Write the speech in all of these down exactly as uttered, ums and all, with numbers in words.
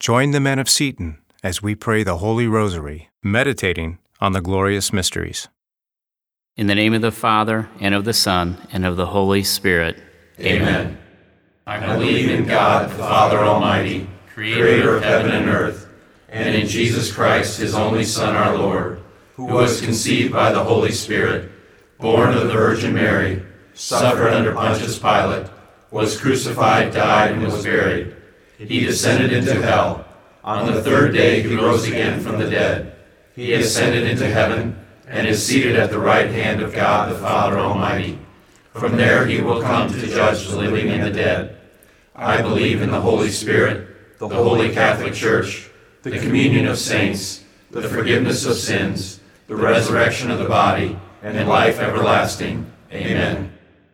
Join the men of Seton as we pray the Holy Rosary, meditating on the glorious mysteries. In the name of the Father, and of the Son, and of the Holy Spirit. Amen. I believe in God, the Father Almighty, creator of heaven and earth, and in Jesus Christ, his only Son, our Lord, who was conceived by the Holy Spirit, born of the Virgin Mary, suffered under Pontius Pilate, was crucified, died, and was buried. He descended into hell. On the third day he rose again from the dead. He ascended into heaven and is seated at the right hand of God the Father Almighty. From there he will come to judge the living and the dead. I believe in the Holy Spirit, the Holy Catholic Church, the communion of saints, the forgiveness of sins, the resurrection of the body, and life everlasting. Amen.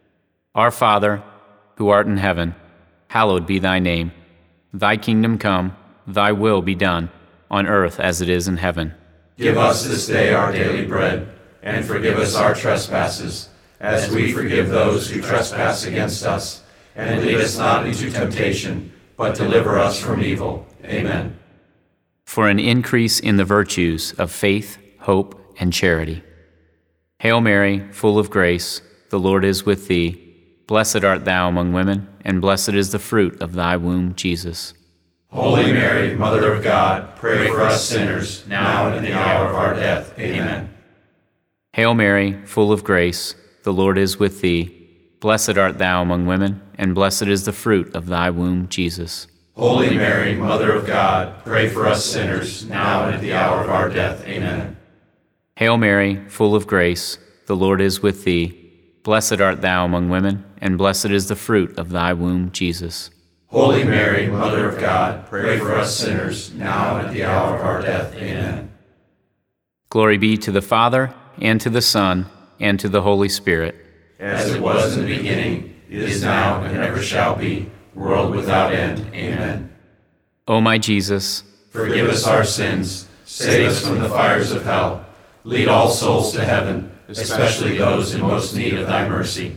Our Father, who art in heaven, hallowed be thy name. Thy kingdom come, thy will be done, on earth as it is in heaven. Give us this day our daily bread, and forgive us our trespasses, as we forgive those who trespass against us. And lead us not into temptation, but deliver us from evil. Amen. For an increase in the virtues of faith, hope, and charity. Hail Mary, full of grace, the Lord is with thee. Blessed art thou among women, and blessed is the fruit of thy womb, Jesus. Holy Mary, Mother of God, pray for us sinners, now and in the hour of our death. Amen. Hail Mary, full of grace, the Lord is with thee. Blessed art thou among women, and blessed is the fruit of thy womb, Jesus. Holy Mary, Mother of God, pray for us sinners, now and at the hour of our death. Amen. Hail Mary, full of grace, the Lord is with thee. Blessed art thou among women, and blessed is the fruit of thy womb, Jesus. Holy Mary, Mother of God, pray for us sinners, now and at the hour of our death. Amen. Glory be to the Father, and to the Son, and to the Holy Spirit. As it was in the beginning, is now, and ever shall be, world without end. Amen. O my Jesus, forgive us our sins, save us from the fires of hell, lead all souls to heaven, especially those in most need of thy mercy.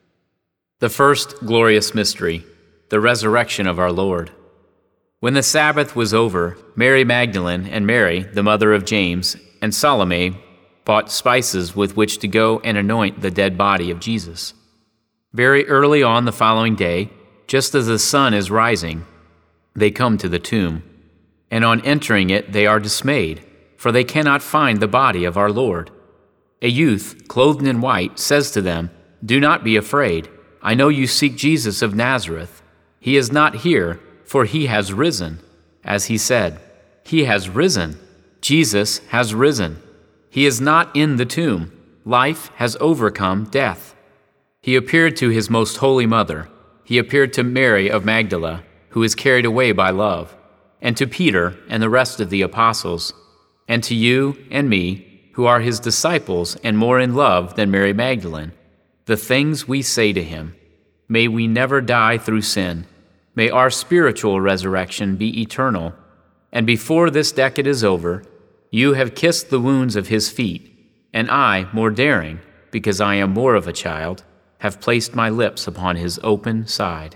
The first glorious mystery, the resurrection of our Lord. When the Sabbath was over, Mary Magdalene and Mary, the mother of James, and Salome bought spices with which to go and anoint the dead body of Jesus. Very early on the following day, just as the sun is rising, they come to the tomb, and on entering it they are dismayed, for they cannot find the body of our Lord. A youth, clothed in white, says to them, "Do not be afraid. I know you seek Jesus of Nazareth. He is not here, for he has risen." As he said, "He has risen. Jesus has risen. He is not in the tomb. Life has overcome death." He appeared to his most holy mother. He appeared to Mary of Magdala, who is carried away by love, and to Peter and the rest of the apostles, and to you and me, who are his disciples and more in love than Mary Magdalene. The things we say to him, may we never die through sin. May our spiritual resurrection be eternal. And before this decade is over, you have kissed the wounds of his feet, and I, more daring, because I am more of a child, have placed my lips upon his open side.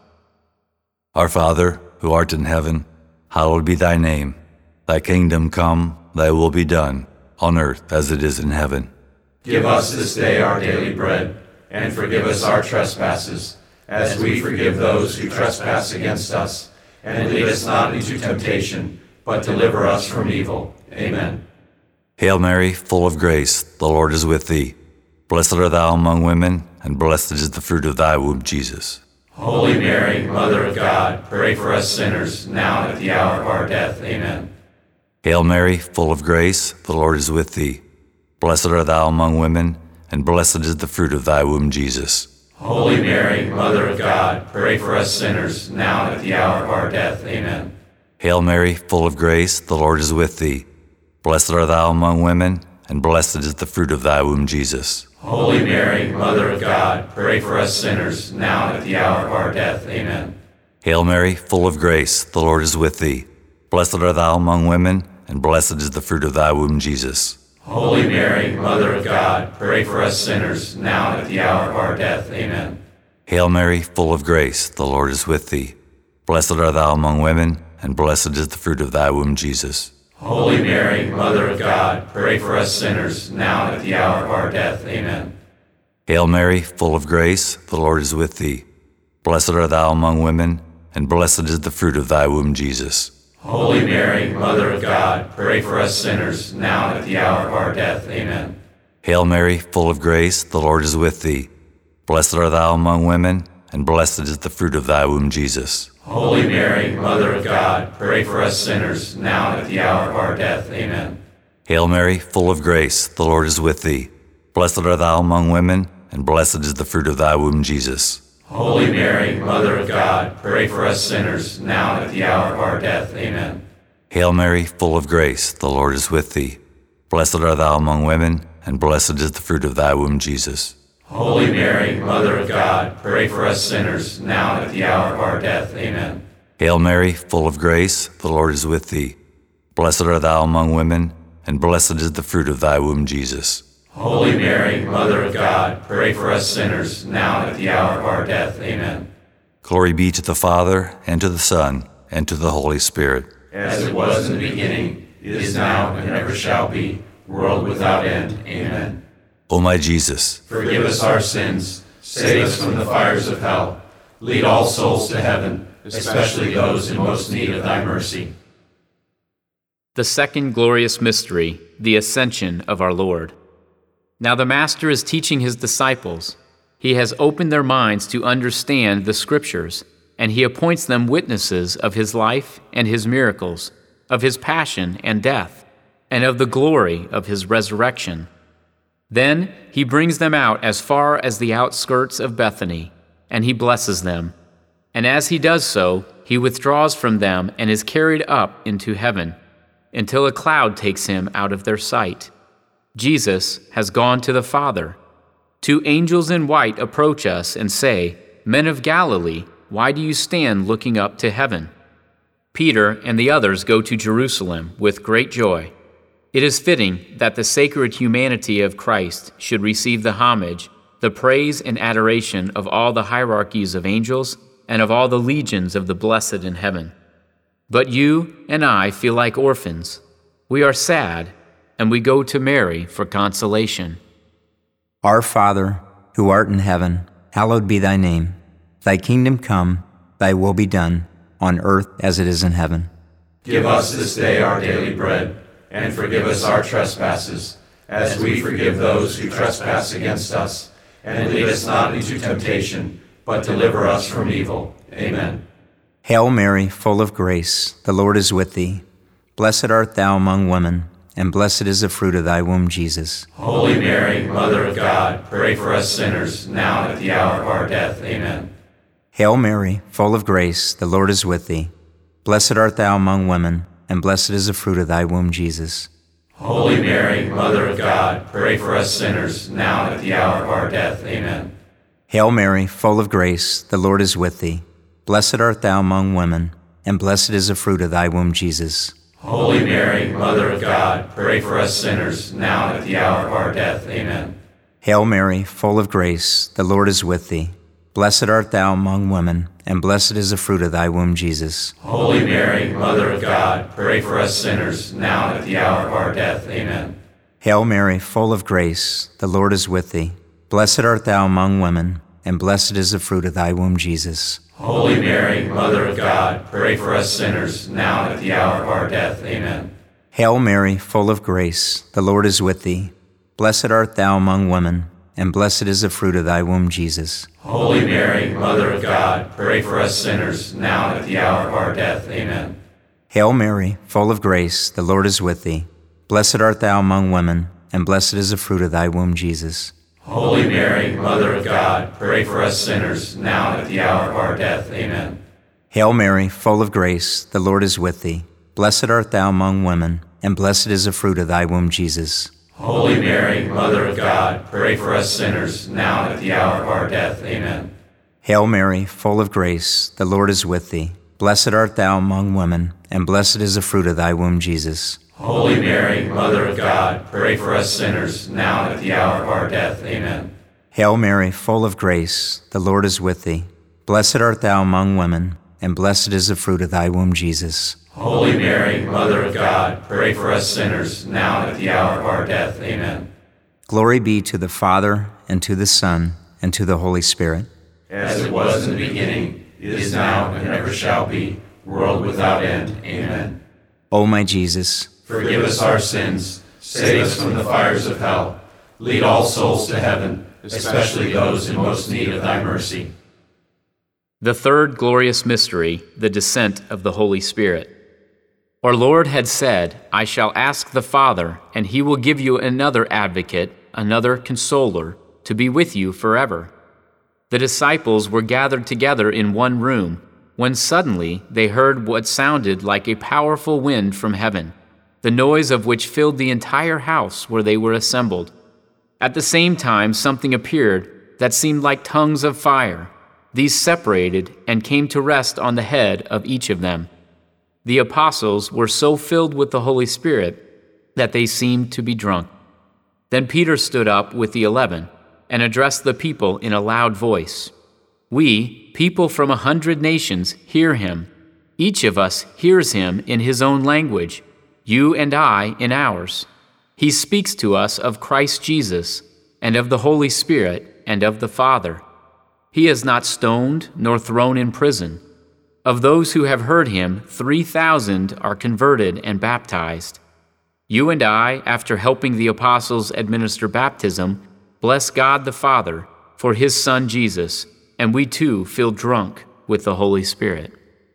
Our Father, who art in heaven, hallowed be thy name. Thy kingdom come, thy will be done, on earth as it is in heaven. Give us this day our daily bread, and forgive us our trespasses, as we forgive those who trespass against us. And lead us not into temptation, but deliver us from evil. Amen. Hail Mary, full of grace, the Lord is with thee. Blessed art thou among women, and blessed is the fruit of thy womb, Jesus. Holy Mary, Mother of God, pray for us sinners, now and at the hour of our death. Amen. Hail Mary, full of grace, the Lord is with thee. Blessed art thou among women, and blessed is the fruit of thy womb, Jesus. Holy Mary, Mother of God, pray for us sinners, now and at the hour of our death. Amen. Hail Mary, full of grace, the Lord is with thee. Blessed art thou among women, and blessed is the fruit of thy womb, Jesus. Holy Mary, Mother of God, pray for us sinners, now and at the hour of our death. Amen. Hail Mary, full of grace, the Lord is with thee. Blessed art thou among women, and blessed is the fruit of thy womb, Jesus. Holy Mary, Mother of God, pray for us sinners, now and at the hour of our death. Amen. Hail Mary, full of grace, the Lord is with thee. Blessed art thou among women, and blessed is the fruit of thy womb, Jesus. Holy Mary, Mother of God, pray for us sinners, now and at the hour of our death. Amen. Hail Mary, full of grace, the Lord is with thee. Blessed art thou among women, and blessed is the fruit of thy womb, Jesus. Holy Mary, Mother of God, pray for us sinners, now and at the hour of our death. Amen. Hail Mary, full of grace, the Lord is with thee. Blessed art thou among women, and blessed is the fruit of thy womb, Jesus. Holy Mary, Mother of God, pray for us sinners, now and at the hour of our death. Amen. Hail Mary, full of grace, the Lord is with thee. Blessed art thou among women, and blessed is the fruit of thy womb, Jesus. Holy Mary, Mother of God, pray for us sinners, now and at the hour of our death. Amen. Hail Mary, full of grace, the Lord is with thee. Blessed art thou among women, and blessed is the fruit of thy womb, Jesus. Holy Mary, Mother of God, pray for us sinners, now and at the hour of our death. Amen. Hail Mary, full of grace, the Lord is with thee. Blessed art thou among women, and blessed is the fruit of thy womb, Jesus. Holy Mary, Mother of God, pray for us sinners, now and at the hour of our death. Amen. Glory be to the Father, and to the Son, and to the Holy Spirit. As it was in the beginning, is now, and ever shall be, world without end. Amen. O my Jesus, forgive us our sins, save us from the fires of hell, lead all souls to heaven, especially those in most need of thy mercy. The second glorious mystery, the Ascension of our Lord. Now the Master is teaching his disciples. He has opened their minds to understand the Scriptures, and he appoints them witnesses of his life and his miracles, of his passion and death, and of the glory of his resurrection. Then he brings them out as far as the outskirts of Bethany, and he blesses them. And as he does so, he withdraws from them and is carried up into heaven, until a cloud takes him out of their sight. Jesus has gone to the Father. Two angels in white approach us and say, "Men of Galilee, why do you stand looking up to heaven?" Peter and the others go to Jerusalem with great joy. It is fitting that the sacred humanity of Christ should receive the homage, the praise and adoration of all the hierarchies of angels and of all the legions of the blessed in heaven. But you and I feel like orphans. We are sad, and we go to Mary for consolation. Our Father, who art in heaven, hallowed be thy name. Thy kingdom come, thy will be done, on earth as it is in heaven. Give us this day our daily bread, and forgive us our trespasses, as we forgive those who trespass against us. And lead us not into temptation, but deliver us from evil. Amen. Hail Mary, full of grace, the Lord is with thee. Blessed art thou among women, and blessed is the fruit of thy womb, Jesus. Holy Mary, Mother of God, pray for us sinners, now and at the hour of our death. Amen. Hail Mary, full of grace, the Lord is with thee. Blessed art thou among women, and blessed is the fruit of thy womb, Jesus. Holy Mary, Mother of God, pray for us sinners, now and at the hour of our death. Amen. Hail Mary, full of grace, the Lord is with thee. Blessed art thou among women, and blessed is the fruit of thy womb, Jesus. Holy Mary, Mother of God, pray for us sinners, now and at the hour of our death. Amen. Hail Mary, full of grace, the Lord is with thee. Blessed art thou among women, and blessed is the fruit of thy womb, Jesus. Holy Mary, Mother of God, pray for us sinners, now and at the hour of our death. Amen. Hail Mary, full of grace, the Lord is with thee. Blessed art thou among women, and blessed is the fruit of thy womb, Jesus. Holy Mary, Mother of God, pray for us sinners, now and at the hour of our death. Amen. Hail Mary, full of grace, the Lord is with thee. Blessed art thou among women, and blessed is the fruit of thy womb, Jesus. Holy Mary, Mother of God, pray for us sinners, now and at the hour of our death. Amen. Hail Mary, full of grace, the Lord is with thee. Blessed art thou among women, and blessed is the fruit of thy womb, Jesus. Holy Mary, Mother of God, pray for us sinners, now and at the hour of our death. Amen. Hail Mary, full of grace, the Lord is with thee. Blessed art thou among women, and blessed is the fruit of thy womb, Jesus. Holy Mary, Mother of God, pray for us sinners, now and at the hour of our death. Amen. Hail Mary, full of grace, the Lord is with thee. Blessed art thou among women, and blessed is the fruit of thy womb, Jesus. Holy Mary, Mother of God, pray for us sinners, now and at the hour of our death. Amen. Hail Mary, full of grace, the Lord is with thee. Blessed art thou among women, and blessed is the fruit of thy womb, Jesus. Holy Mary, Mother of God, pray for us sinners, now and at the hour of our death. Amen. Glory be to the Father, and to the Son, and to the Holy Spirit. As it was in the beginning, is now, and ever shall be, world without end. Amen. O my Jesus, forgive us our sins, save us from the fires of hell, lead all souls to heaven, especially those in most need of thy mercy. The third glorious mystery, the descent of the Holy Spirit. Our Lord had said, I shall ask the Father, and he will give you another advocate, another consoler, to be with you forever. The disciples were gathered together in one room, when suddenly they heard what sounded like a powerful wind from heaven, the noise of which filled the entire house where they were assembled. At the same time something appeared that seemed like tongues of fire. These separated and came to rest on the head of each of them. The apostles were so filled with the Holy Spirit that they seemed to be drunk. Then Peter stood up with the eleven and addressed the people in a loud voice. We, people from a hundred nations, hear him. Each of us hears him in his own language, you and I in ours. He speaks to us of Christ Jesus, and of the Holy Spirit, and of the Father. He is not stoned nor thrown in prison. Of those who have heard him, three thousand are converted and baptized. You and I, after helping the apostles administer baptism, bless God the Father for his Son Jesus, and we too feel drunk with the Holy Spirit.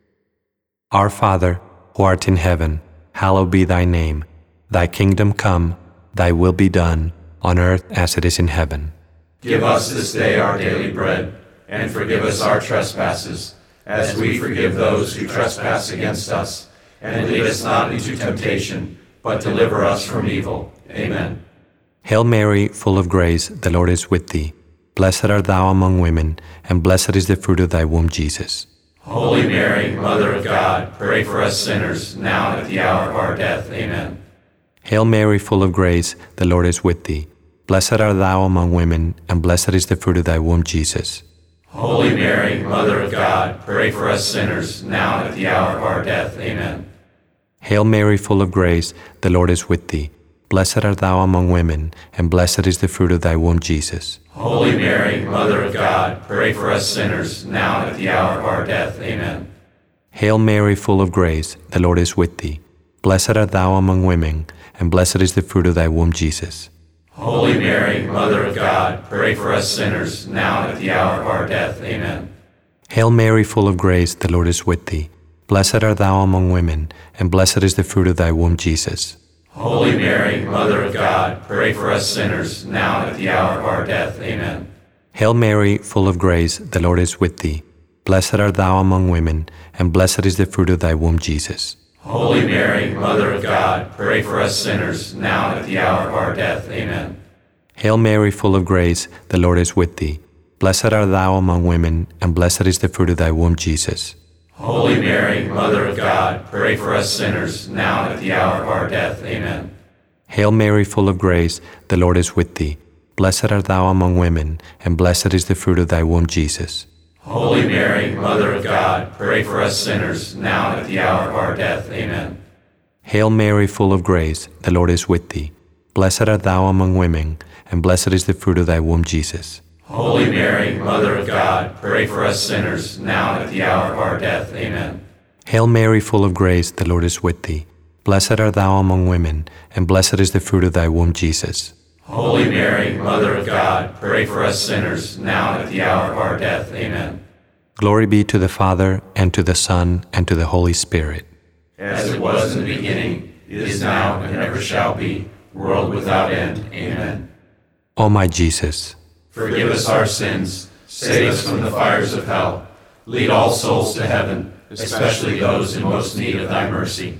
Our Father, who art in heaven, hallowed be thy name. Thy kingdom come, thy will be done, on earth as it is in heaven. Give us this day our daily bread, and forgive us our trespasses, as we forgive those who trespass against us. And lead us not into temptation, but deliver us from evil. Amen. Hail Mary, full of grace, the Lord is with thee. Blessed art thou among women, and blessed is the fruit of thy womb, Jesus. Holy Mary, Mother of God, pray for us sinners, now and at the hour of our death. Amen. Hail Mary, full of grace, the Lord is with thee. Blessed art thou among women, and blessed is the fruit of thy womb, Jesus. Holy Mary, Mother of God, pray for us sinners, now and at the hour of our death. Amen. Hail Mary, full of grace, the Lord is with thee. Blessed art thou among women, and blessed is the fruit of thy womb, Jesus. Holy Mary, Mother of God, pray for us sinners, now and at the hour of our death. Amen. Hail Mary, full of grace, the Lord is with thee. Blessed art thou among women, and blessed is the fruit of thy womb, Jesus. Holy Mary, Mother of God, pray for us sinners, now and at the hour of our death. Amen. Hail Mary, full of grace, the Lord is with thee. Blessed art thou among women, and blessed is the fruit of thy womb, Jesus. Holy Mary, Mother of God, pray for us sinners, now and at the hour of our death. Amen. Hail Mary, full of grace, the Lord is with thee. Blessed art thou among women, and blessed is the fruit of thy womb, Jesus. Holy Mary, Mother of God, pray for us sinners, now and at the hour of our death. Amen. Hail Mary, full of grace, the Lord is with thee. Blessed art thou among women, and blessed is the fruit of thy womb, Jesus. Holy Mary, Mother of God, pray for us sinners, now and at the hour of our death. Amen. Hail Mary, full of grace, the Lord is with thee. Blessed art thou among women, and blessed is the fruit of thy womb, Jesus. Holy Mary, Mother of God, pray for us sinners, now and at the hour of our death. Amen. Hail Mary, full of grace, the Lord is with thee. Blessed art thou among women, and blessed is the fruit of thy womb, Jesus. Holy Mary, Mother of God, pray for us sinners, now and at the hour of our death. Amen. Hail Mary, full of grace, the Lord is with thee. Blessed art thou among women, and blessed is the fruit of thy womb, Jesus. Holy Mary, Mother of God, pray for us sinners, now and at the hour of our death. Amen. Glory be to the Father, and to the Son, and to the Holy Spirit. As it was in the beginning, is now, and ever shall be, world without end. Amen. O my Jesus, forgive us our sins, save us from the fires of hell, lead all souls to heaven, especially those in most need of thy mercy.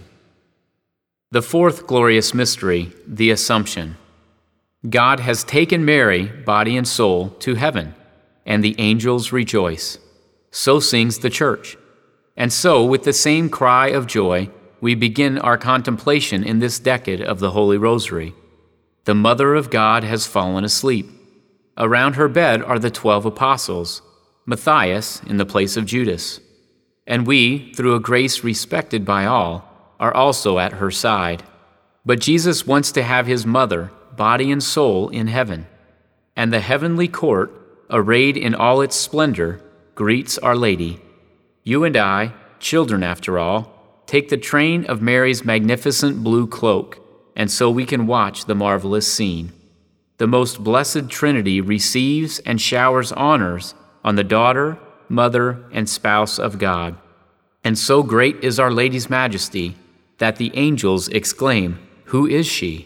The fourth glorious mystery, the Assumption. God has taken Mary, body and soul, to heaven, and the angels rejoice. So sings the Church. And so, with the same cry of joy, we begin our contemplation in this decade of the Holy Rosary. The Mother of God has fallen asleep. Around her bed are the twelve apostles, Matthias in the place of Judas. and we, through a grace respected by all, are also at her side. But Jesus wants to have his mother, body and soul, in heaven. And the heavenly court, arrayed in all its splendor, greets Our Lady. You and I, children after all, take the train of Mary's magnificent blue cloak, and so we can watch the marvelous scene. The most blessed Trinity receives and showers honors on the daughter, mother, and spouse of God. And so great is Our Lady's majesty that the angels exclaim, "Who is she?"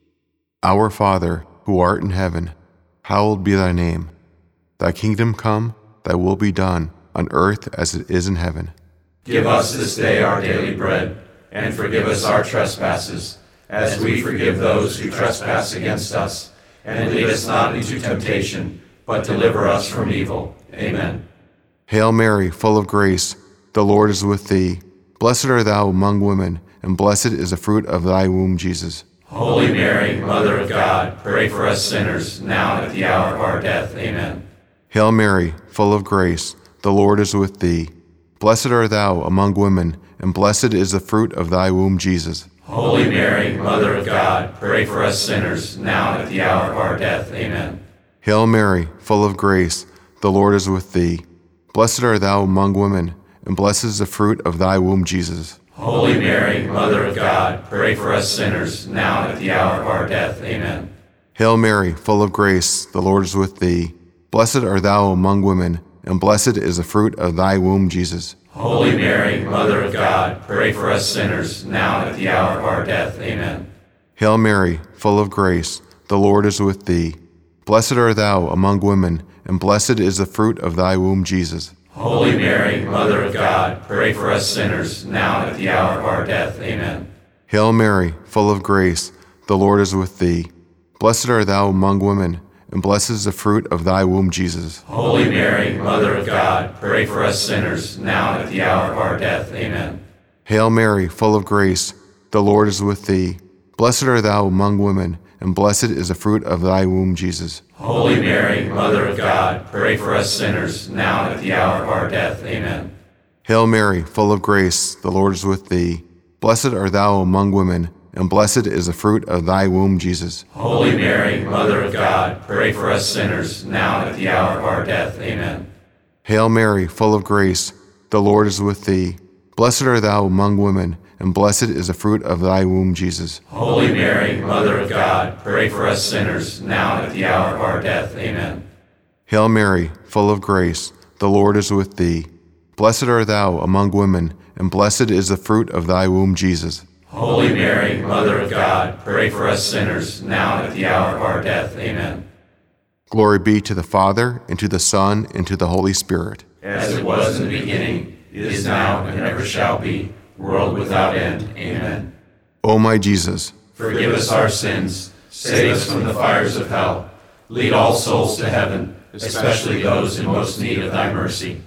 Our Father, who art in heaven, hallowed be thy name. Thy kingdom come, thy will be done, on earth as it is in heaven. Give us this day our daily bread, and forgive us our trespasses, as we forgive those who trespass against us. And lead us not into temptation, but deliver us from evil. Amen. Hail Mary, full of grace, the Lord is with thee. Blessed art thou among women, and blessed is the fruit of thy womb, Jesus. Holy Mary, Mother of God, pray for us sinners, now and at the hour of our death. Amen. Hail Mary, full of grace, the Lord is with thee. Blessed art thou among women, and blessed is the fruit of thy womb, Jesus. Holy Mary, Mother of God, pray for us sinners, now and at the hour of our death. Amen. Hail Mary, full of grace, the Lord is with thee. Blessed art thou among women, and blessed is the fruit of thy womb, Jesus. Holy Mary, Mother of God, pray for us sinners, now and at the hour of our death. Amen. Hail Mary, full of grace, the Lord is with thee. Blessed art thou among women, and blessed is the fruit of thy womb, Jesus. Holy Mary, Mother of God, pray for us sinners, now and at the hour of our death. Amen. Hail Mary, full of grace, the Lord is with thee. Blessed art thou among women, and blessed is the fruit of thy womb, Jesus. Holy Mary, Mother of God, pray for us sinners, now and at the hour of our death. Amen. Hail Mary, full of grace, the Lord is with thee. Blessed art thou among women, and blessed is the fruit of thy womb, Jesus. Holy Mary, Mother of God, pray for us sinners, now and at the hour of our death. Amen. Hail Mary, full of grace, the Lord is with thee. Blessed art thou among women, and blessed is the fruit of thy womb, Jesus. Holy Mary, Mother of God, pray for us sinners, now and at the hour of our death. Amen. Hail Mary, full of grace, the Lord is with thee. Blessed art thou among women, and blessed is the fruit of thy womb, Jesus. Holy Mary, Mother of God, pray for us sinners, now and at the hour of our death. Amen. Hail Mary, full of grace, the Lord is with thee. Blessed art thou among women, and blessed is the fruit of thy womb, Jesus. Holy Mary, Mother of God, pray for us sinners, now and at the hour of our death. Amen. Hail Mary, full of grace, the Lord is with thee. Blessed art thou among women, and blessed is the fruit of thy womb, Jesus. Holy Mary, Mother of God, pray for us sinners, now and at the hour of our death. Amen. Glory be to the Father, and to the Son, and to the Holy Spirit. As it was in the beginning, is now, and ever shall be, world without end. Amen. O my Jesus, forgive us our sins, save us from the fires of hell, lead all souls to heaven, especially those in most need of thy mercy.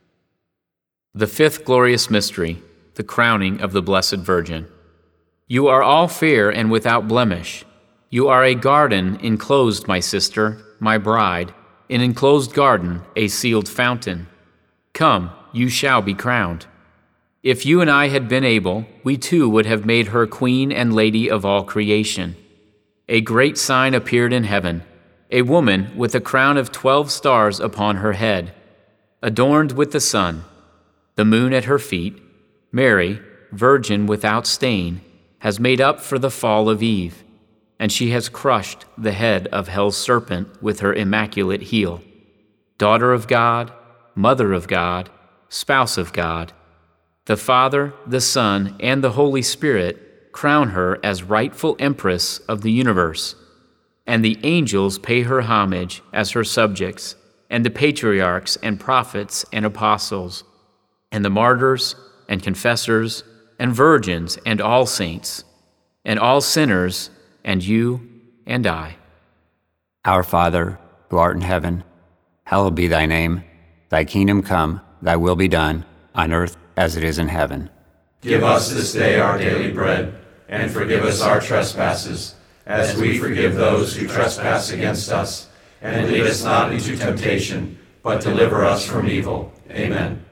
The fifth glorious mystery, the crowning of the Blessed Virgin. You are all fair and without blemish. You are a garden enclosed, my sister, my bride, an enclosed garden, a sealed fountain. Come, you shall be crowned. If you and I had been able, we too would have made her queen and lady of all creation. A great sign appeared in heaven, a woman with a crown of twelve stars upon her head, adorned with the sun, the moon at her feet. Mary, virgin without stain, has made up for the fall of Eve, and she has crushed the head of hell's serpent with her immaculate heel. Daughter of God, Mother of God, Spouse of God, the Father, the Son, and the Holy Spirit crown her as rightful Empress of the universe, and the angels pay her homage as her subjects, and the patriarchs and prophets and apostles, and the martyrs and confessors and virgins and all saints, and all sinners, and you and I. Our Father, who art in heaven, hallowed be thy name. Thy kingdom come, thy will be done, on earth as it is in heaven. Give us this day our daily bread, and forgive us our trespasses, as we forgive those who trespass against us. And lead us not into temptation, but deliver us from evil. Amen.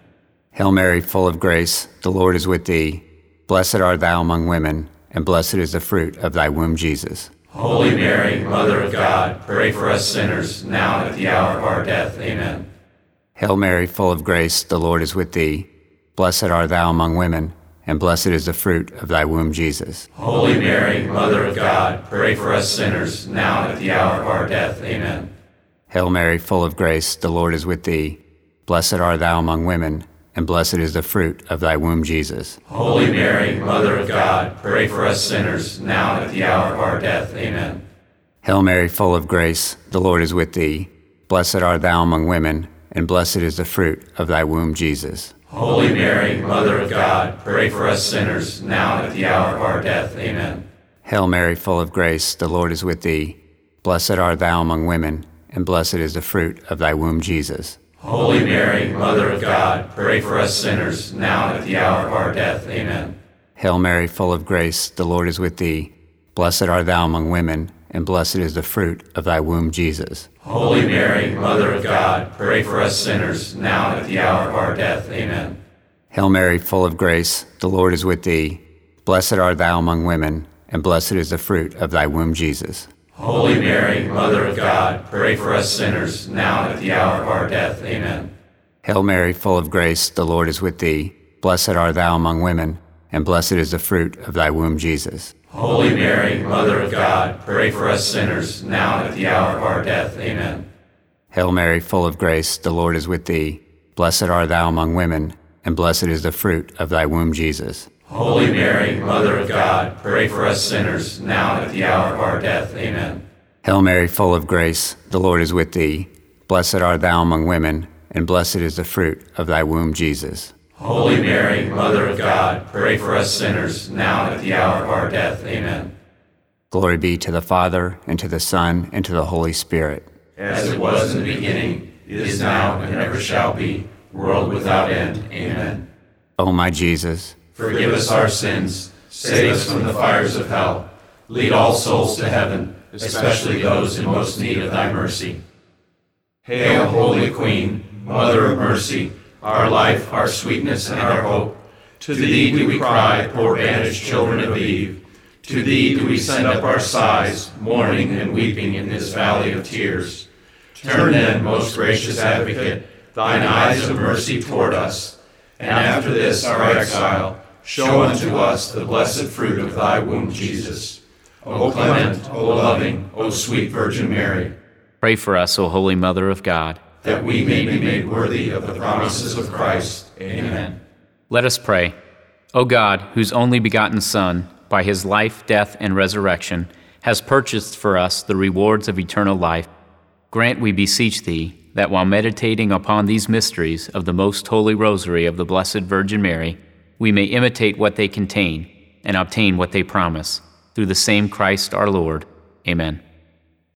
Hail Mary, full of grace, the Lord is with thee. Blessed art thou among women, and blessed is the fruit of thy womb, Jesus. Holy Mary, Mother of God, pray for us sinners, now and at the hour of our death. Amen. Hail Mary, full of grace, the Lord is with thee. Blessed art thou among women, and blessed is the fruit of thy womb, Jesus. Holy Mary, Mother of God, pray for us sinners, now and at the hour of our death. Amen. Hail Mary, full of grace, the Lord is with thee. Blessed art thou among women, and blessed is the fruit of thy womb, Jesus. Holy Mary, Mother of God, pray for us sinners, now and at the hour of our death. Amen. Hail Mary, full of grace, the Lord is with thee. Blessed art thou among women, and blessed is the fruit of thy womb, Jesus. Holy Mary, Mother of God, pray for us sinners, now and at the hour of our death. Amen. Hail Mary, full of grace, the Lord is with thee. Blessed art thou among women, and blessed is the fruit of thy womb, Jesus. Holy Mary, Mother of God, pray for us sinners, now and at the hour of our death. Amen. Hail Mary, full of grace, the Lord is with thee. Blessed art thou among women, and blessed is the fruit of thy womb, Jesus. Holy Mary, Mother of God, pray for us sinners, now and at the hour of our death. Amen. Hail Mary, full of grace, the Lord is with thee. Blessed art thou among women, and blessed is the fruit of thy womb, Jesus. Holy Mary, Mother of God, pray for us sinners, now and at the hour of our death. Amen. Hail Mary, full of grace, the Lord is with thee. Blessed art thou among women, and blessed is the fruit of thy womb, Jesus. Holy Mary, Mother of God, pray for us sinners, now and at the hour of our death. Amen. Hail Mary, full of grace, the Lord is with thee. Blessed art thou among women, and blessed is the fruit of thy womb, Jesus. Holy Mary, Mother of God, pray for us sinners, now and at the hour of our death. Amen. Hail Mary, full of grace, the Lord is with thee. Blessed art thou among women, and blessed is the fruit of thy womb, Jesus. Holy Mary, Mother of God, pray for us sinners, now and at the hour of our death. Amen. Glory be to the Father, and to the Son, and to the Holy Spirit. As it was in the beginning, is now, and ever shall be, world without end. Amen. O my Jesus, forgive us our sins, save us from the fires of hell, lead all souls to heaven, especially those in most need of thy mercy. Hail, Holy Queen, Mother of mercy, our life, our sweetness, and our hope. To thee do we cry, poor banished children of Eve. To thee do we send up our sighs, mourning and weeping in this valley of tears. Turn then, most gracious Advocate, thine eyes of mercy toward us, and after this our exile, show unto us the blessed fruit of thy womb, Jesus. O clement, O loving, O sweet Virgin Mary, Pray for us, O Holy Mother of God, that we may be made worthy of the promises of Christ. Amen. Let us pray. O God, whose only begotten Son, by his life, death, and resurrection, has purchased for us the rewards of eternal life, grant, we beseech thee, that while meditating upon these mysteries of the most holy rosary of the Blessed Virgin Mary, we may imitate what they contain and obtain what they promise, through the same Christ our Lord. Amen.